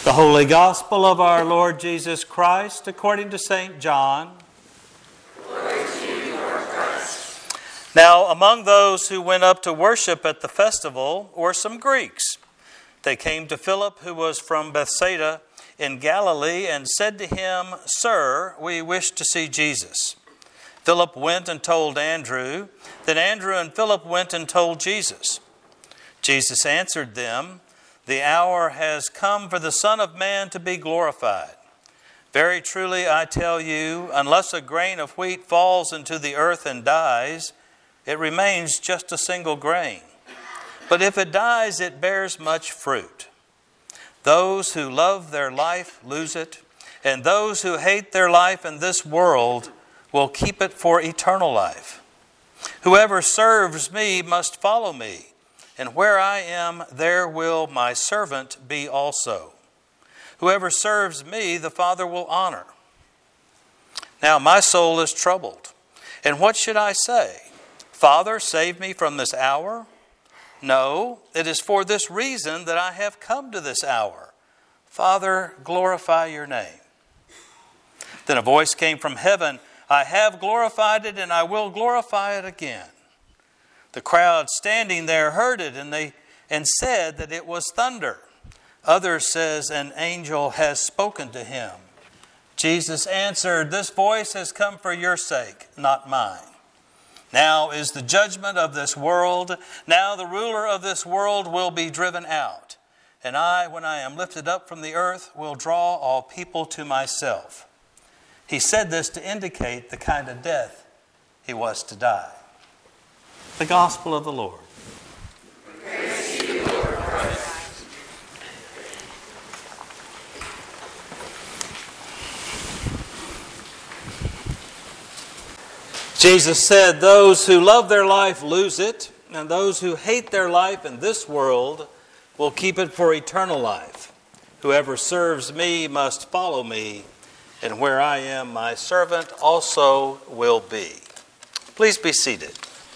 The Holy Gospel of our Lord Jesus Christ according to St. John. Glory to you, Lord Christ. Now, among those who went up to worship at the festival were some Greeks. They came to Philip, who was from Bethsaida in Galilee, and said to him, "Sir, we wish to see Jesus." Philip went and told Andrew. Then Andrew and Philip went and told Jesus. Jesus answered them, "The hour has come for the Son of Man to be glorified. Very truly I tell you, unless a grain of wheat falls into the earth and dies, it remains just a single grain. But if it dies, it bears much fruit. Those who love their life lose it, and those who hate their life in this world will keep it for eternal life. Whoever serves me must follow me. And where I am, there will my servant be also. Whoever serves me, the Father will honor. Now my soul is troubled. And what should I say? Father, save me from this hour? No, it is for this reason that I have come to this hour. Father, glorify your name." Then a voice came from heaven, "I have glorified it, and I will glorify it again." The crowd standing there heard it, and said that it was thunder. Others says an angel has spoken to him. Jesus answered, "This voice has come for your sake, not mine. Now is the judgment of this world. Now the ruler of this world will be driven out. And I, when I am lifted up from the earth, will draw all people to myself." He said this to indicate the kind of death he was to die. The Gospel of the Lord. Praise to you, Lord Christ. Jesus said, "Those who love their life lose it, and those who hate their life in this world will keep it for eternal life. Whoever serves me must follow me, and where I am, my servant also will be." Please be seated.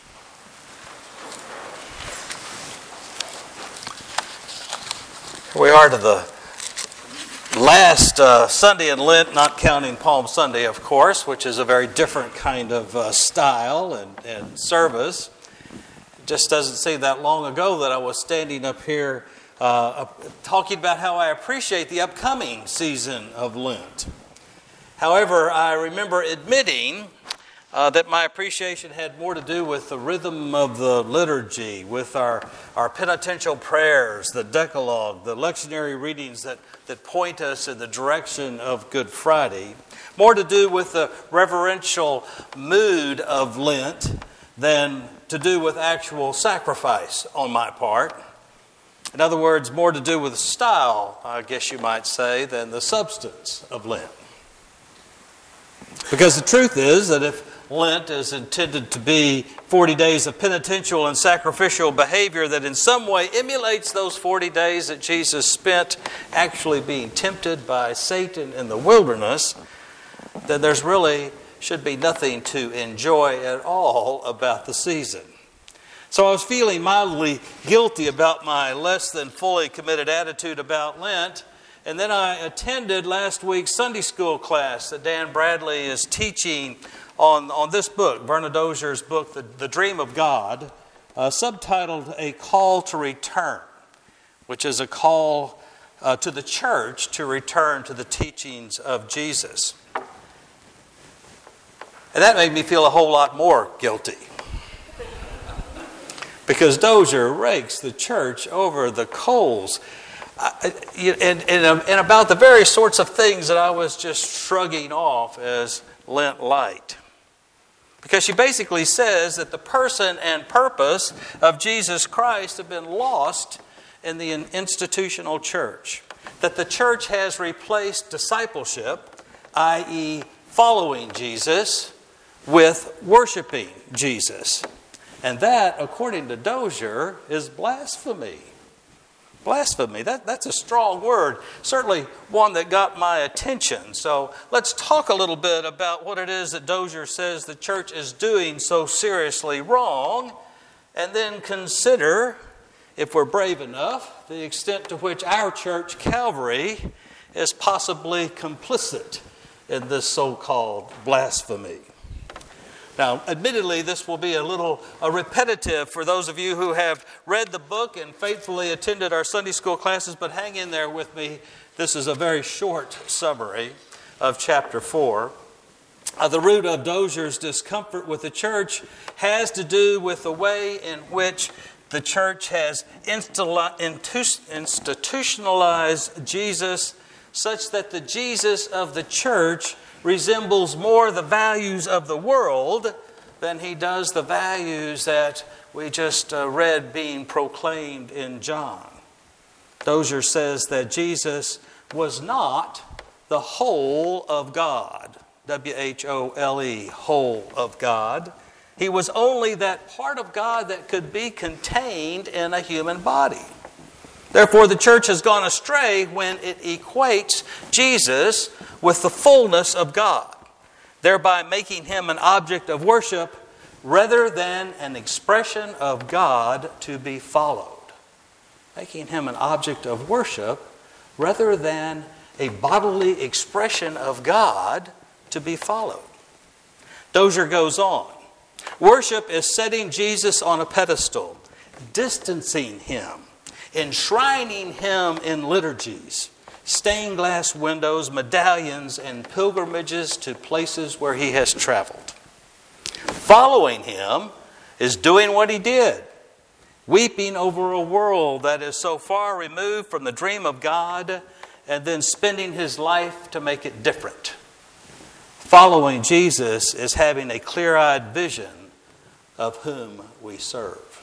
We are to the last Sunday in Lent, not counting Palm Sunday, of course, which is a very different kind of style and service. It just doesn't seem that long ago that I was standing up here talking about how I appreciate the upcoming season of Lent. However, I remember admitting that my appreciation had more to do with the rhythm of the liturgy, with our penitential prayers, the Decalogue, the lectionary readings that point us in the direction of Good Friday, more to do with the reverential mood of Lent than to do with actual sacrifice on my part. In other words, more to do with style, I guess you might say, than the substance of Lent. Because the truth is that if Lent is intended to be 40 days of penitential and sacrificial behavior that in some way emulates those 40 days that Jesus spent actually being tempted by Satan in the wilderness, then there's really should be nothing to enjoy at all about the season. So I was feeling mildly guilty about my less than fully committed attitude about Lent. And then I attended last week's Sunday school class that Dan Bradley is teaching on this book, Verna Dozier's book, The Dream of God, subtitled A Call to Return, which is a call to the church to return to the teachings of Jesus. And that made me feel a whole lot more guilty. Because Dozier rakes the church over the coals. And about the very sorts of things that I was just shrugging off as Lent light. Because she basically says that the person and purpose of Jesus Christ have been lost in the institutional church. That the church has replaced discipleship, i.e. following Jesus, with worshiping Jesus. And that, according to Dozier, is blasphemy. Blasphemy, that's a strong word. Certainly one that got my attention. So let's talk a little bit about what it is that Dozier says the church is doing so seriously wrong, and then consider if we're brave enough, the extent to which our church, Calvary, is possibly complicit in this so-called blasphemy. Now, admittedly, this will be a little repetitive for those of you who have read the book and faithfully attended our Sunday school classes, but hang in there with me. This is a very short summary of chapter 4. The root of Dozier's discomfort with the church has to do with the way in which the church has institutionalized Jesus such that the Jesus of the church resembles more the values of the world than he does the values that we just read being proclaimed in John. Dozier says that Jesus was not the whole of God. W-H-O-L-E, whole of God. He was only that part of God that could be contained in a human body. Therefore, the church has gone astray when it equates Jesus with the fullness of God, thereby making him an object of worship rather than an expression of God to be followed. Making him an object of worship rather than a bodily expression of God to be followed. Dozier goes on. Worship is setting Jesus on a pedestal, distancing him, enshrining him in liturgies, stained glass windows, medallions, and pilgrimages to places where he has traveled. Following him is doing what he did, weeping over a world that is so far removed from the dream of God, and then spending his life to make it different. Following Jesus is having a clear-eyed vision of whom we serve.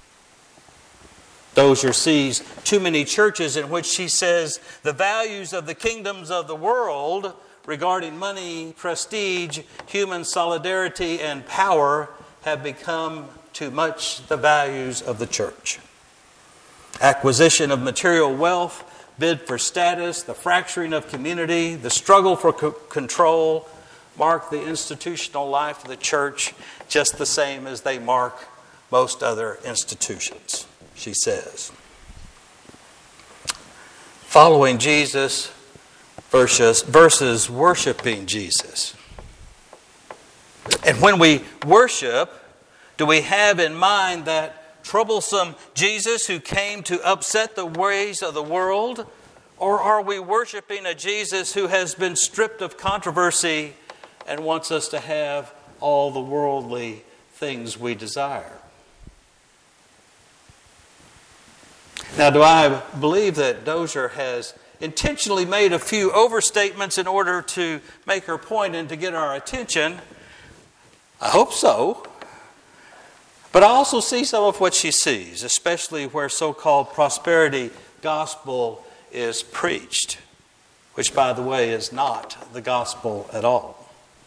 Dozier sees too many churches in which she says the values of the kingdoms of the world regarding money, prestige, human solidarity, and power have become too much the values of the church. Acquisition of material wealth, bid for status, the fracturing of community, the struggle for control mark the institutional life of the church just the same as they mark most other institutions, she says. Following Jesus versus worshiping Jesus. And when we worship, do we have in mind that troublesome Jesus who came to upset the ways of the world? Or are we worshiping a Jesus who has been stripped of controversy and wants us to have all the worldly things we desire? Now, do I believe that Dozier has intentionally made a few overstatements in order to make her point and to get our attention? I hope so. But I also see some of what she sees, especially where so-called prosperity gospel is preached, which, by the way, is not the gospel at all.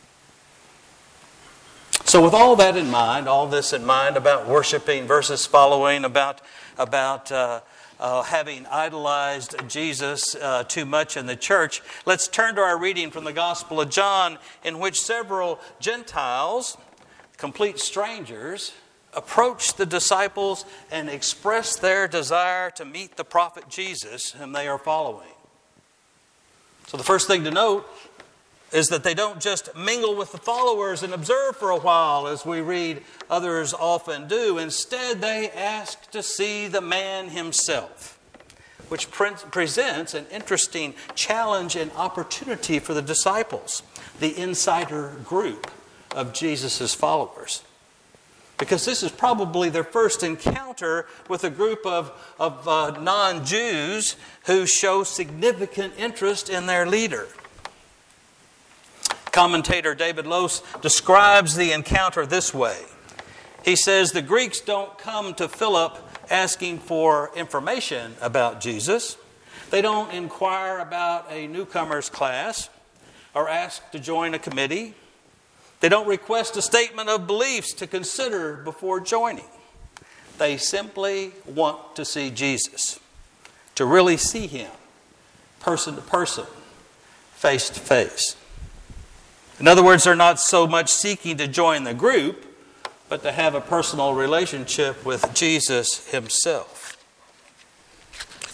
So with all that in mind, all this in mind about worshiping versus following, about having idolized Jesus too much in the church, let's turn to our reading from the Gospel of John, in which several Gentiles, complete strangers, approach the disciples and express their desire to meet the prophet Jesus whom they are following. So the first thing to note is that they don't just mingle with the followers and observe for a while, as we read others often do. Instead, they ask to see the man himself, which presents an interesting challenge and opportunity for the disciples, the insider group of Jesus' followers. Because this is probably their first encounter with a group of non-Jews who show significant interest in their leader. Commentator David Lose describes the encounter this way. He says, the Greeks don't come to Philip asking for information about Jesus. They don't inquire about a newcomer's class or ask to join a committee. They don't request a statement of beliefs to consider before joining. They simply want to see Jesus, to really see him, person to person, face to face. In other words, they're not so much seeking to join the group, but to have a personal relationship with Jesus himself.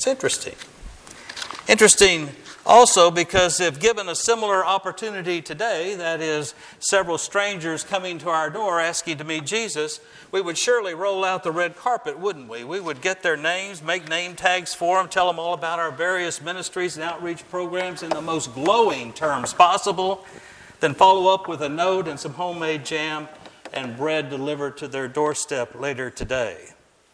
It's interesting. Interesting also because if given a similar opportunity today, that is, several strangers coming to our door asking to meet Jesus, we would surely roll out the red carpet, wouldn't we? We would get their names, make name tags for them, tell them all about our various ministries and outreach programs in the most glowing terms possible, then follow up with a note and some homemade jam and bread delivered to their doorstep later today.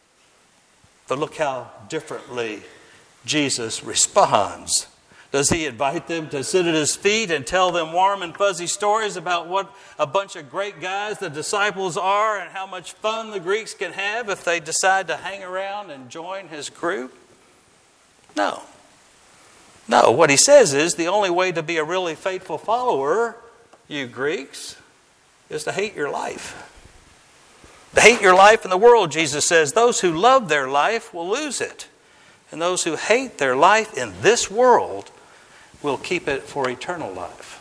But look how differently Jesus responds. Does he invite them to sit at his feet and tell them warm and fuzzy stories about what a bunch of great guys the disciples are and how much fun the Greeks can have if they decide to hang around and join his group? No. No, what he says is the only way to be a really faithful follower, you Greeks, is to hate your life. To hate your life in the world, Jesus says. Those who love their life will lose it. And those who hate their life in this world will keep it for eternal life.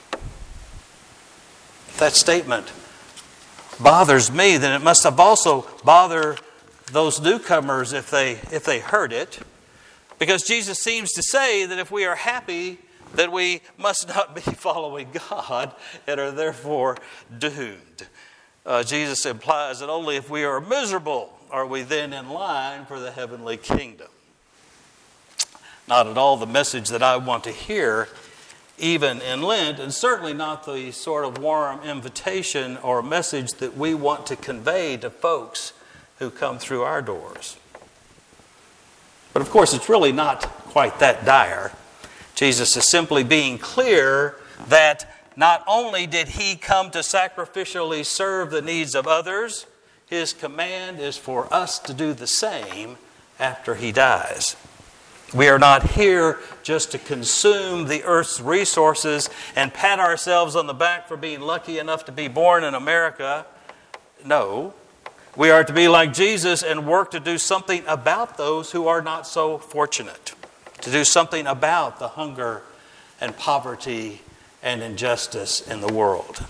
If that statement bothers me, then it must have also bothered those newcomers if they heard it. Because Jesus seems to say that if we are happy, that we must not be following God and are therefore doomed. Jesus implies that only if we are miserable are we then in line for the heavenly kingdom. Not at all the message that I want to hear, even in Lent, and certainly not the sort of warm invitation or message that we want to convey to folks who come through our doors. But of course, it's really not quite that dire. Jesus is simply being clear that not only did he come to sacrificially serve the needs of others, his command is for us to do the same after he dies. We are not here just to consume the earth's resources and pat ourselves on the back for being lucky enough to be born in America. No, we are to be like Jesus and work to do something about those who are not so fortunate, to do something about the hunger and poverty and injustice in the world.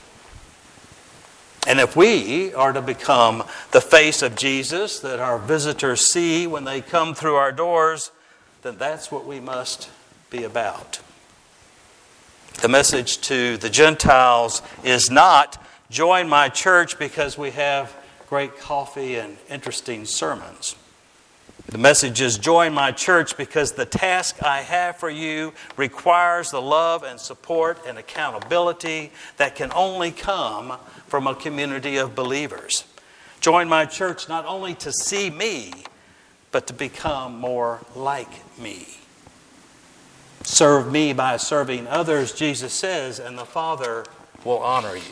And if we are to become the face of Jesus that our visitors see when they come through our doors, then that's what we must be about. The message to the Gentiles is not join my church because we have great coffee and interesting sermons. The message is join my church because the task I have for you requires the love and support and accountability that can only come from a community of believers. Join my church not only to see me, but to become more like me. Serve me by serving others, Jesus says, and the Father will honor you.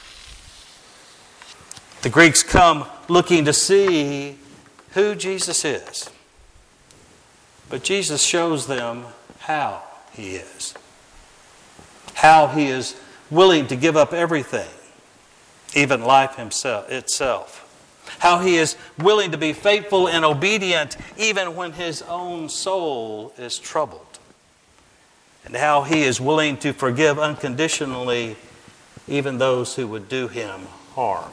The Greeks come looking to see who Jesus is. But Jesus shows them how he is. How he is willing to give up everything, even life itself. How he is willing to be faithful and obedient even when his own soul is troubled. And how he is willing to forgive unconditionally even those who would do him harm.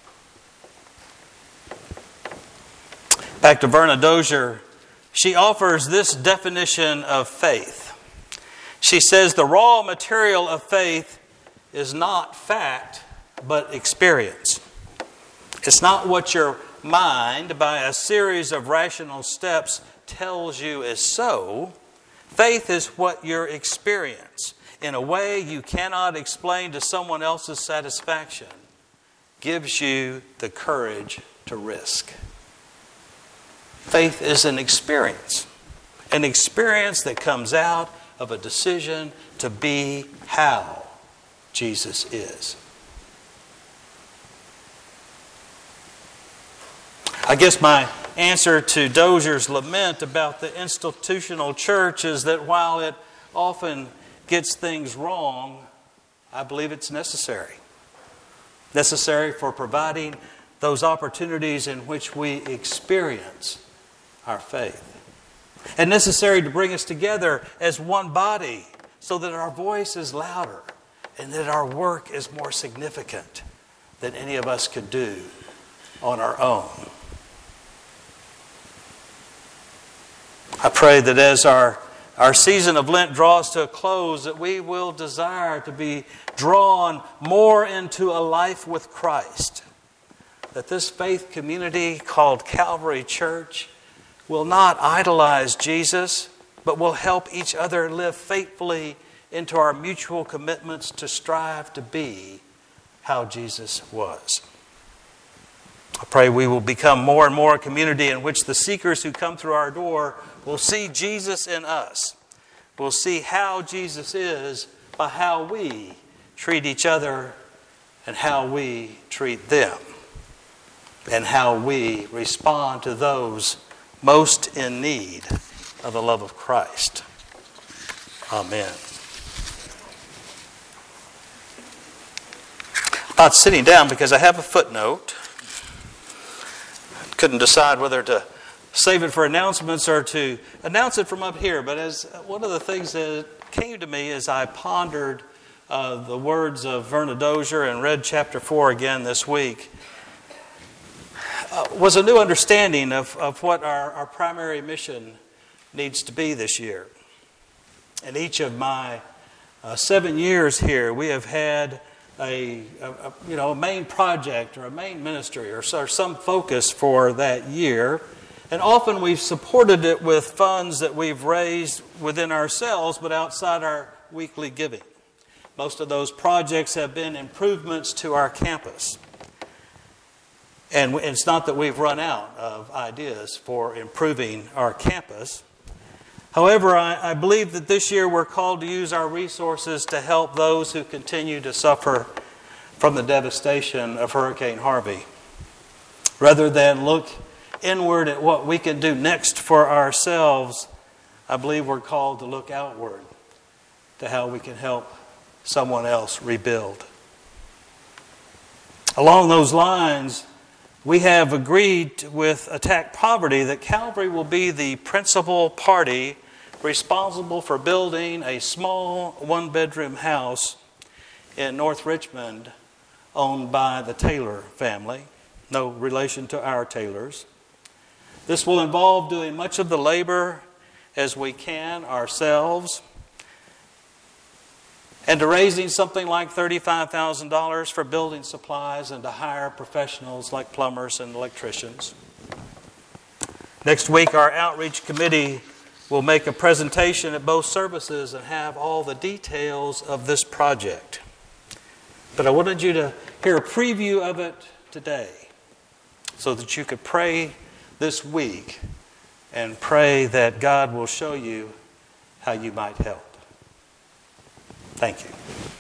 Back to Verna Dozier, she offers this definition of faith. She says the raw material of faith is not fact, but experience. It's not what your mind, by a series of rational steps, tells you is so. Faith is what your experience, in a way you cannot explain to someone else's satisfaction, gives you the courage to risk. Faith is an experience that comes out of a decision to be how Jesus is. I guess my answer to Dozier's lament about the institutional church is that while it often gets things wrong, I believe it's necessary. Necessary for providing those opportunities in which we experience our faith. And necessary to bring us together as one body so that our voice is louder and that our work is more significant than any of us could do on our own. I pray that as our season of Lent draws to a close, that we will desire to be drawn more into a life with Christ. That this faith community called Calvary Church will not idolize Jesus, but will help each other live faithfully into our mutual commitments to strive to be how Jesus was. I pray we will become more and more a community in which the seekers who come through our door will see Jesus in us. We'll see how Jesus is by how we treat each other and how we treat them and how we respond to those most in need of the love of Christ. Amen. I'm not sitting down because I have a footnote. Couldn't decide whether to save it for announcements or to announce it from up here. But as one of the things that came to me as I pondered the words of Verna Dozier and read chapter 4 again this week, was a new understanding of what our primary mission needs to be this year. In each of my 7 years here, we have had a main project or a main ministry or some focus for that year. And often we've supported it with funds that we've raised within ourselves, but outside our weekly giving. Most of those projects have been improvements to our campus. And it's not that we've run out of ideas for improving our campus. However, I believe that this year we're called to use our resources to help those who continue to suffer from the devastation of Hurricane Harvey. Rather than look inward at what we can do next for ourselves, I believe we're called to look outward to how we can help someone else rebuild. Along those lines, we have agreed with Attack Poverty that Calvary will be the principal party responsible for building a small one-bedroom house in North Richmond owned by the Taylor family. No relation to our Taylors. This will involve doing much of the labor as we can ourselves and to raising something like $35,000 for building supplies and to hire professionals like plumbers and electricians. Next week, our outreach committee will make a presentation at both services and have all the details of this project. But I wanted you to hear a preview of it today so that you could pray this week and pray that God will show you how you might help. Thank you.